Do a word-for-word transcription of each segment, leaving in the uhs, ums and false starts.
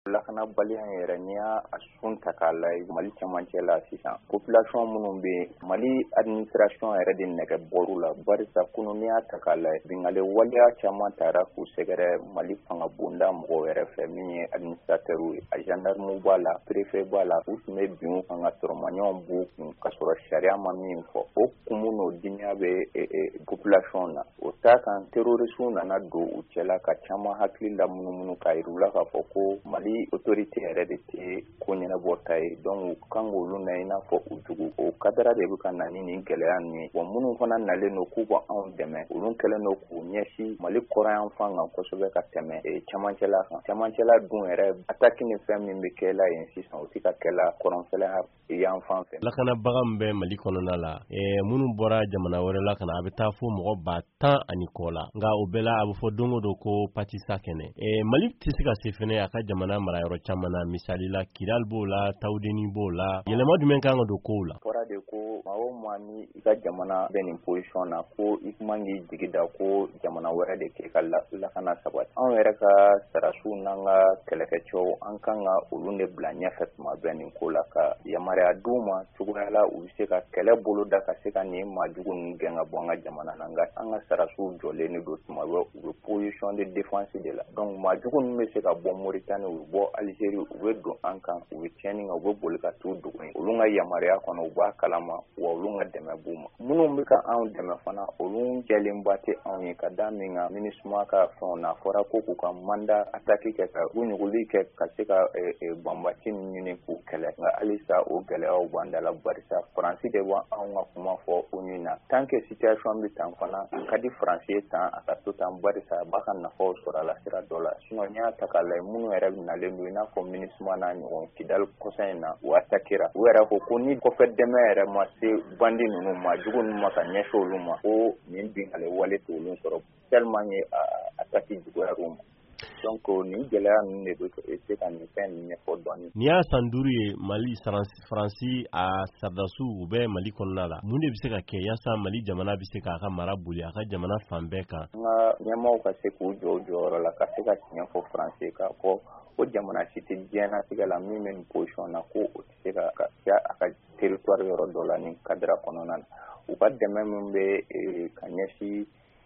lakana baliya yɛrɛ n'i y'a sun ta k'a lajɛ Mali cɛmancɛ la sisan population minnu bɛ Mali administration yɛrɛ de nɛgɛ bɔr'u la barisa kunun n'i y'a ta k'a lajɛ bingale waleya caman taara k'u sɛgɛrɛ Mali fanga bonda mɔgɔw yɛrɛ fɛ min ye administrateur ye a gendarme b'a la préfet b'a la u tun bɛ bin u kan ka sɔrɔmaɲɔgɔnw b'u kun ka sɔrɔ sariya ma min fɔ o kumu n'o diɲɛ bɛ population na o t'a kan terroristes nana don u cɛla ka caman hakili la munumunu k'a yir'u la k'a fɔ ko Mali autorité yɛrɛ de tɛ ko ɲɛnabɔta ye donc kan k'olu na i n'a fɔ u jugu o kadara de bɛ ka na ni nin gɛlɛya ninnu ye wa minnu fana nalen don k'u b'anw dɛmɛ olu kɛlen don k'u ɲɛsin Mali kɔrɔyan fan kan kosɛbɛ ka tɛmɛ cɛmancɛla kan cɛmancɛla dun yɛrɛ attaque ni fɛn min bɛ kɛla yen sisan o tɛ ka kɛla kɔrɔnfɛla yan fan fɛ. Lakanabaga min bɛ Mali kɔnɔna la minnu bɔra jamana wɛrɛ la ka na a bɛ taa fo mɔgɔ ba tan ani kɔ la nka o bɛɛ la a bɛ fɔ don o don ko patisa kɛnɛ Mali tɛ se ka se fɛnɛ a ka jamana marayɔrɔ caman na misali la Kidal b'o la Tawudeni b'o la yɛlɛma jumɛn kan ka don kow la. Fɔra de ko maa o maa ni i ka jamana bɛ nin position na ko i man k'i jigi da ko jamana wɛrɛ de k'e ka lakana sabati anw yɛrɛ ka sarasiw n'an ka kɛlɛkɛcɛw an kan ka olu de bila ɲɛfɛ tuma bɛɛ nin ko la ka yamaruya d'u ma cogoya la u bɛ se ka kɛlɛ bolo da ka se ka nin maajugu ninnu gɛn ka bɔ an ka jamana na nka an ka sarasiw jɔlen de don tuma bɛɛ u bɛ position de défense de la donc maajugu ninnu bɛ se ka bɔ Mauritanie u bɛ bɔ Algérie u bɛ don an kan u bɛ tiɲɛni kɛ u bɛ boli ka t'u dogo yen olu ka yamaruya kɔnɔ u b'a kalama wa olu ka dɛmɛ b'u ma minnu bɛ ka anw dɛmɛ fana olu jɛlenba tɛ anw ye ka da min kan MINUSMA ka fɛnw na fɔra ko k'u ka mandat attaque kɛ ka ɲugunli kɛ ka se ka banbati ɲini k'u kɛlɛ nka halisa o gɛlɛyaw b'an da la barisa Faransi de b'anw ka kuma fɔ o ɲini na tant que situation bɛ tan fana ka di Faransi ye tan a ka to tan barisa a b'a ka nafaw sɔrɔ a la sira dɔ la sinon n'i y'a ta k'a lajɛ minnu yɛrɛ nalen don i n'a fɔ MINUSMA n'a ɲɔgɔn Kidal kɔsan in na u attaquera u yɛrɛ ko ko ni kɔfɛ dɛmɛ yɛrɛ ma se bandi ninnu ma jugu ninnu ma ka ɲɛsin olu ma ko nin bingale wale t'olu sɔrɔ tellement ye attaque juguyar'u ma donc nin gɛlɛya ninnu de bɛ se ka nin fɛn ninnu ɲɛfɔ dɔɔnin. N'i y'a san duuru ye Mali Faransi a sardasiw u bɛ Mali kɔnɔna la mun de bɛ se ka kɛ yaasa Mali jamana bɛ se k'a ka mara boli a ka jamana fan bɛɛ kan. An ka ɲɛmaaw ka se k'u jɔ u jɔyɔrɔ la ka se ka tiɲɛ fɔ Faransi k'a fɔ ko jamana si tɛ diɲɛlatigɛ la min bɛ nin position na ko o tɛ se ka kɛ a ka territoire yɔrɔ dɔ la nin cadre kɔnɔna na u ka dɛmɛ min bɛ ka ɲɛsin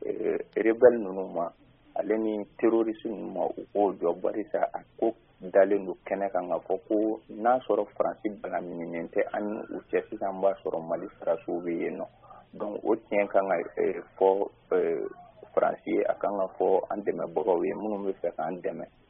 rebelle ninnu ma ale ni terroriste ninnu ma u k'o jɔ barisa a ko dalen don kɛnɛ kan ka fɔ ko n'a sɔrɔ Faransi balamininen tɛ an ni u cɛ sisan b'a sɔrɔ Mali sarasiw bɛ yen nɔ donc o tiɲɛ kan ka fɔ Faransi ye a kan ka fɔ an dɛmɛbagaw ye minnu bɛ fɛ k'an dɛmɛ